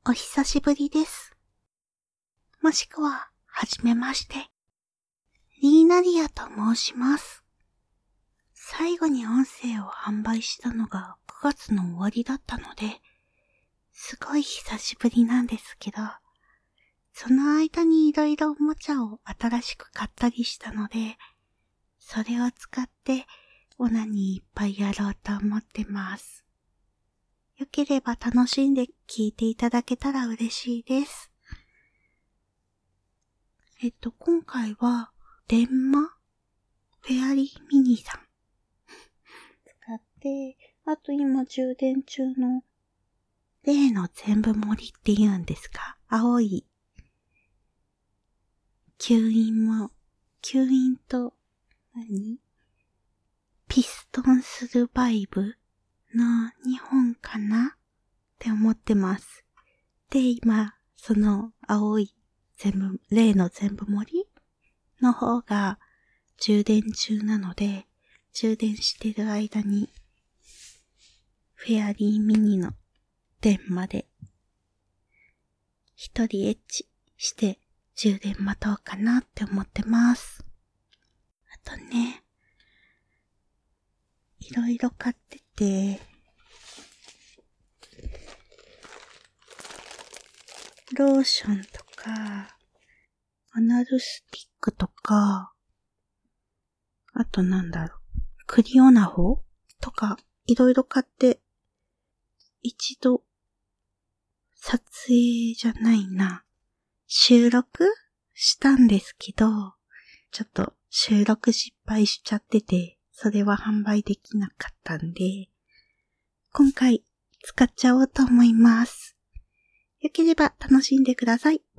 お久しぶりです。もしくは、はじめまして。リーナリアと申します。最後に音声を販売したのが9月の終わりだったので、すごい久しぶりなんですけど、その間にいろいろおもちゃを新しく買ったりしたので、それを使ってオナニーいっぱいやろうと思ってます。よければ楽しんで聞いていただけたら嬉しいです。今回は、電マフェアリーミニさん使って、あと今充電中の例の全部盛りって言うんですか？青い吸引とピストンスルバイブの2本かなって思ってます。で、今、その青い例の全部盛りの方が充電中なので、充電してる間に、フェアリーミニの電まで、一人エッチして充電待とうかなって思ってます。あとね、いろいろ買ってて、ローションとか、アナルスティックとか、あとクリオナホとか、いろいろ買って、一度、撮影じゃないな、収録したんですけど、ちょっと収録失敗しちゃってて、それは販売できなかったんで、今回使っちゃおうと思います。よければ楽しんでください。